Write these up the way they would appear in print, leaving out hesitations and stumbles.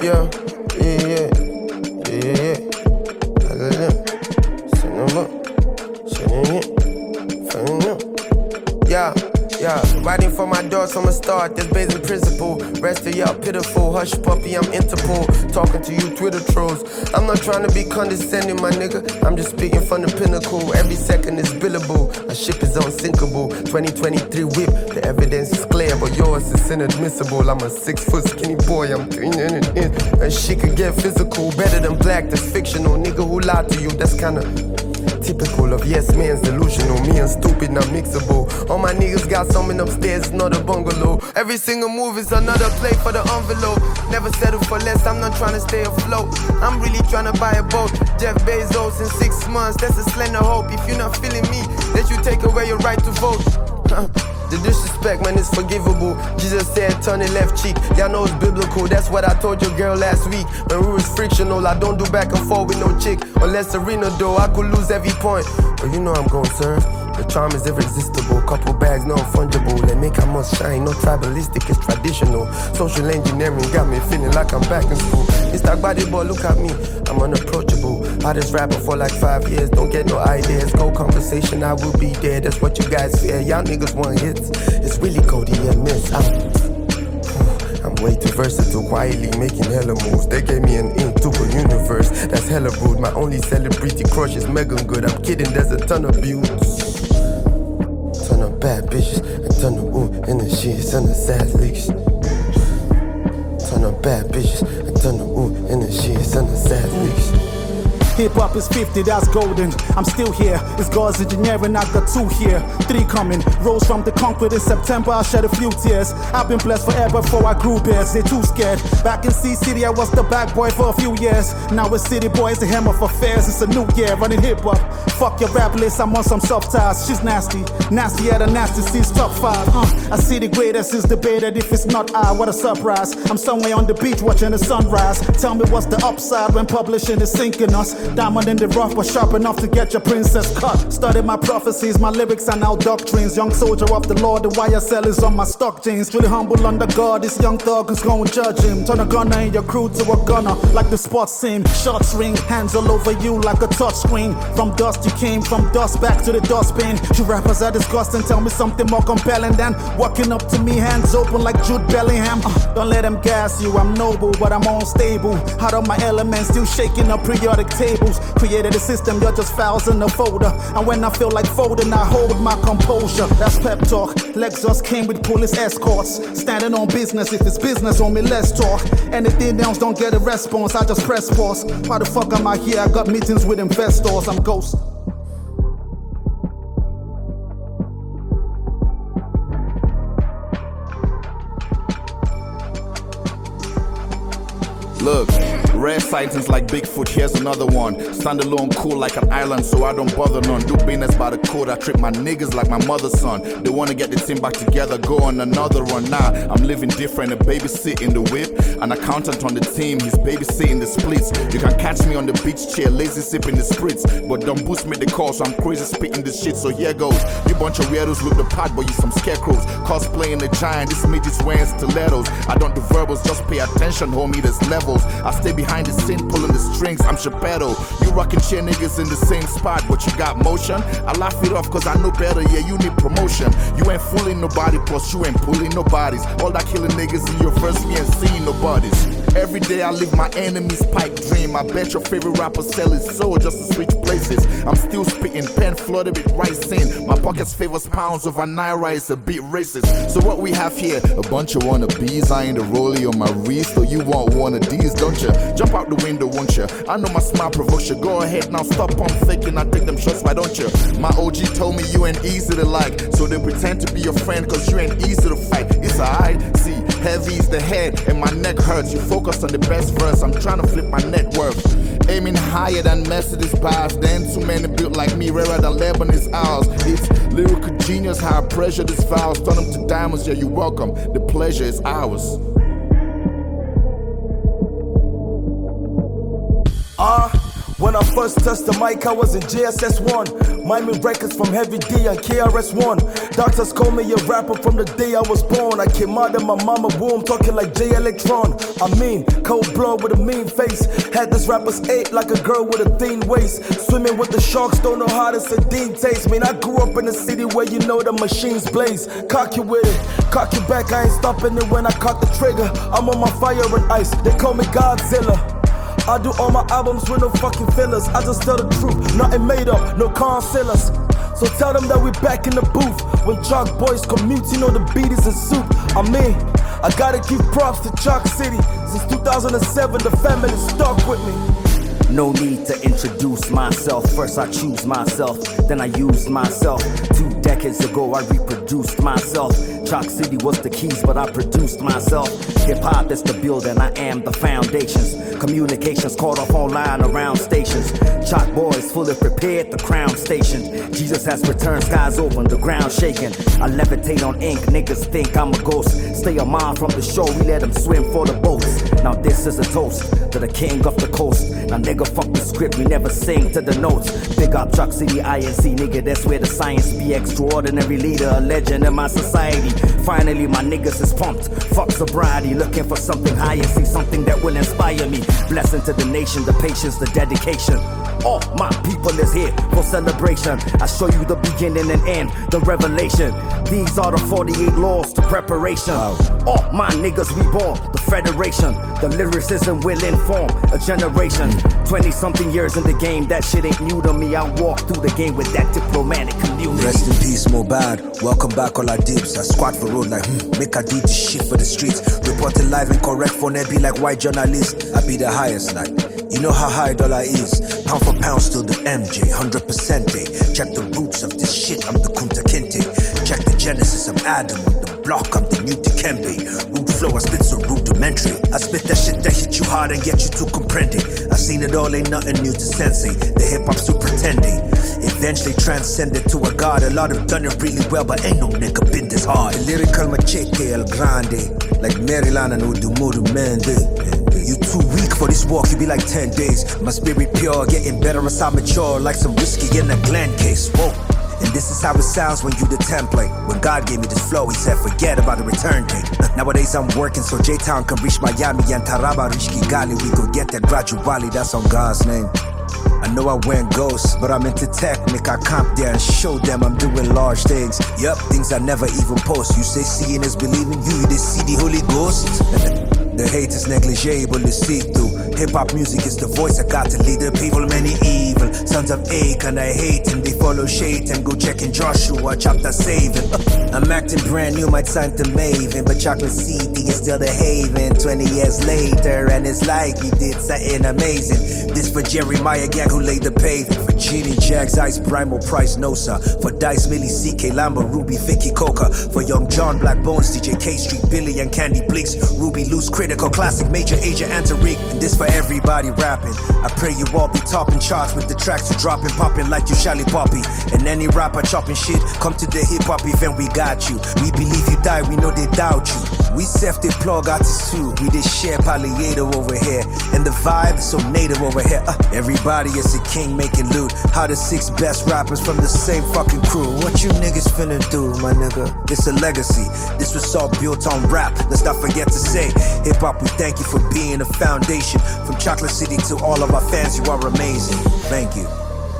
yeah, yeah, yeah, yeah, yeah. I got them, send them up, send them in, find them. Yeah. Yeah, writing for my dogs, I'ma start this basic principle. Rest of y'all pitiful, hush puppy, I'm Interpol. Talking to you Twitter trolls. I'm not trying to be condescending, my nigga. I'm just speaking from the pinnacle. Every second is billable, a ship is unsinkable. 2023 whip, the evidence is clear, but yours is inadmissible. I'm a 6 foot skinny boy, I'm doing it. And shit could get physical, better than black, that's fictional. Nigga who lied to you, that's kinda typical of yes man's delusional. Me and stupid, not mixable. All my niggas got something upstairs, it's not a bungalow. Every single move is another play for the envelope. Never settle for less, I'm not trying to stay afloat. I'm really trying to buy a boat. Jeff Bezos in 6 months, that's a slender hope. If you're not feeling me, let you take away your right to vote. The disrespect, man, is forgivable. Jesus said, turn it left cheek. Y'all know it's biblical. That's what I told your girl last week. When we was frictional, I don't do back and forth with no chick. Unless Serena though, I could lose every point. But you know I'm gon' serve. The charm is irresistible. Couple bags, no fungible. They make I must shine. No tribalistic, it's traditional. Social engineering got me feeling like I'm back in school. It's that body boy, look at me. I'm unapproachable. Hottest rapper for like 5 years. Don't get no ideas. Go conversation, I will be there. That's what you guys fear. Y'all niggas want hits. It's really Cody and Miss. I'm way too versatile, quietly making hella moves. They gave me an into a universe that's hella rude. My only celebrity crush is Megan Good. I'm kidding, there's a ton of beauty. Ton of bad bitches, a ton of ooh in the shit, ton of sad leaks. Ton of bad bitches, a ton of ooh in the shit, ton of sad leaks. Hip-hop is 50, that's golden. I'm still here, it's God's engineering, I got 2 here 3 coming, rose from the concrete in September, I shed a few tears. I've been blessed forever before I grew beards, they too scared. Back in C-City, I was the bad boy for a few years. Now it's City Boys, the hammer for fairs. It's a new year, running hip-hop. Fuck your rap list, I'm on some soft ties. She's nasty, nastier than nasty, sees top 5. I see the greatest is debated, if it's not I, what a surprise. I'm somewhere on the beach watching the sunrise. Tell me what's the upside when publishing is sinking us. Diamond in the rough, but sharp enough to get your princess cut. Studied my prophecies, my lyrics are now doctrines. Young soldier of the Lord, the YSL is on my stock jeans. Really humble under God, this young thug is gonna judge him. Turn a gunner in your crew to a gunner, like the sports scene. Shots ring, hands all over you like a touch screen. From dust you came, from dust back to the dustbin. You rappers are disgusting, tell me something more compelling than walking up to me, hands open like Jude Bellingham. Don't let them gas you, I'm noble, but I'm unstable. Out of my element, still shaking up periodic tables. Created a system, you're just files in a folder. And when I feel like folding, I hold my composure. That's pep talk. Lexus came with police escorts. Standing on business, if it's business on me, let's talk. Anything else don't get a response, I just press pause. Why the fuck am I here? I got meetings with investors, I'm ghost. Look, rare sightings like Bigfoot, here's another one. Stand alone, cool like an island, so I don't bother none. Do business by the code, I treat my niggas like my mother's son. They wanna get the team back together, go on another run. Nah, I'm living different, a babysit in the whip. An accountant on the team, he's babysitting the splits. You can catch me on the beach chair, lazy sipping the spritz. But don't boost me the call, so I'm crazy spitting this shit, so here goes. You bunch of weirdos look the part, but you some scarecrows. Cosplaying the giant, this midget's wearing stilettos. I don't do verbals, just pay attention, homie, there's levels. I stay behind the scene, pulling the strings, I'm Chappelle. You rockin' cheer niggas in the same spot, but you got motion. I laugh it off cause I know better, yeah, you need promotion. You ain't fooling nobody, plus you ain't pulling nobodies. All that killing niggas in your verse, we ain't seeing nobodies. Every day I live my enemy's pipe dream. I bet your favorite rapper sell his soul just to switch places. I'm still spitting, pen flooded with rice in. My pockets favors pounds over naira, it's a bit racist. So what we have here, a bunch of wannabes. I ain't a rollie on my wrist, so you want one of these, don't you? Jump out the window, won't you? I know my smile provokes you. Go ahead now, stop pump faking. I take them shots, why don't you? My OG told me you ain't easy to like, so they pretend to be your friend cause you ain't easy to fight. It's alright, see, heavy is the head and my neck hurts. You focus on the best verse, I'm trying to flip my net worth. Aiming higher than Mercedes bars. Then too many built like me, rarer than Lebanese ours. It's lyrical genius, how I pressure these files. Turn them to diamonds, yeah, you're welcome. The pleasure is ours. When I first touched the mic, I was in JSS1. Miming records from Heavy D and KRS-One. Doctors call me a rapper from the day I was born. I came out of my mama womb talking like J Electron. I mean, cold blood with a mean face. Had this rapper's ate like a girl with a thin waist. Swimming with the sharks, don't know how the sardine tastes. Man, I grew up in a city where you know the machines blaze. Cock you with it, cock you back, I ain't stopping it when I cock the trigger. I'm on my fire and ice, they call me Godzilla. I do all my albums with no fucking fillers. I just tell the truth, nothing made up, no concealers. So tell them that we back in the booth. When Chalk Boys commute, you know the beat is in soup. I mean, I gotta give props to Chalk City. Since 2007, the family stuck with me. No need to introduce myself. First I choose myself, then I use myself. 2 decades ago I reproduced myself. Chalk City was the keys, but I produced myself. Hip-hop is the building, I am the foundations. Communications caught off online around stations. Chalk Boys fully prepared, the crown station. Jesus has returned, skies open, the ground shaking. I levitate on ink, niggas think I'm a ghost. Stay a mile from the shore, we let them swim for the boats. Now this is a toast to the king of the coast. Now nigga, fuck the script, we never sing to the notes. Big up Chalk City, INC, nigga, that's where the science be. Extraordinary leader, a legend in my society. Finally, my niggas is pumped. Fuck sobriety, looking for something higher, see something that will inspire me. Blessing to the nation, the patience, the dedication. All my people is here for celebration. I show you the beginning and end, the revelation. These are the 48 laws to preparation. All my niggas reborn, the federation. The lyricism will inform a generation. 20-something years in the game, that shit ain't new to me. I walk through the game with that diplomatic community. Rest in peace, Mobad. Welcome back, all our dibs. I squat for road like, make I do this shit for the streets. Reporting live and correct for be like white journalists. I be the highest, like, you know how high dollar is. Pound for pound, still the MJ, 100% day. Check the roots of this shit, I'm the Kunta Kinte. Check the genesis, I'm Adam. On the block, I'm the new Dikembe. Rude flow, I spit so rudimentary. I spit that shit that hit you hard and get you to comprende. I seen it all, ain't nothing new to sensei. The hip-hop still pretending. Eventually transcended to a god. A lot have done it really well, but ain't no nigga been this hard. The lyrical machete, El Grande. Like Maryland and Udumuru Mende. You too weak for this walk, you be like 10 days. My spirit pure, getting better as I mature. Like some whiskey in a Glen case, whoa. And this is how it sounds when you the template. When God gave me this flow, he said forget about the return date. Nowadays I'm working so J-Town can reach Miami and Taraba reach Kigali. We go get that gradually, that's on God's name. I know I went ghost, but I'm into technique. I camp there and show them I'm doing large things. Yup, things I never even post. You say seeing is believing, you they see the Holy Ghost. The hate is negligible to see through. Hip-hop music is the voice I got to lead the people. Many evil sons of Achan I hate and they follow Shaitan. Go checking Joshua chapter saving. I'm acting brand new, might sign to Maven, but Chocolate City is still the haven. 20 years later and it's like he did something amazing. This for Jeremiah Gang who laid the pavement. For Genie Jags, Ice, Primo, Price, Nosa. For Dice, Millie, CK, Lambo, Ruby, Vicky, Coca. For Young John, Black Bones, DJ K Street, Billy and Candy Bleaks. Ruby, Loose, Critical, Classic, Major, Asia, Antarik. And this for everybody rapping. I pray you all be topping charts with the tracks you dropping, popping like you Shally Poppy. And any rapper chopping shit, come to the hip hop event, we got you. We believe you die, we know they doubt you. We self-deploy artists too. We this share palliator over here. And the vibe is so native over here. Everybody is a king making loot. How the 6 best rappers from the same fucking crew. What you niggas finna do, my nigga? It's a legacy. This was all built on rap. Let's not forget to say, hip hop, we thank you for being a foundation. From Chocolate City to all of our fans, you are amazing. Thank you.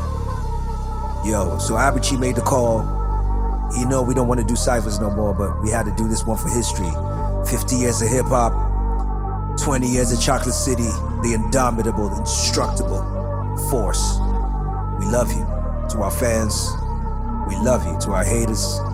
Yo, so Abichi made the call. You know we don't want to do ciphers no more, but we had to do this one for history. 50 years of hip hop, 20 years of Chocolate City, the indomitable, indestructible force. We love you. To our fans, we love you. To our haters,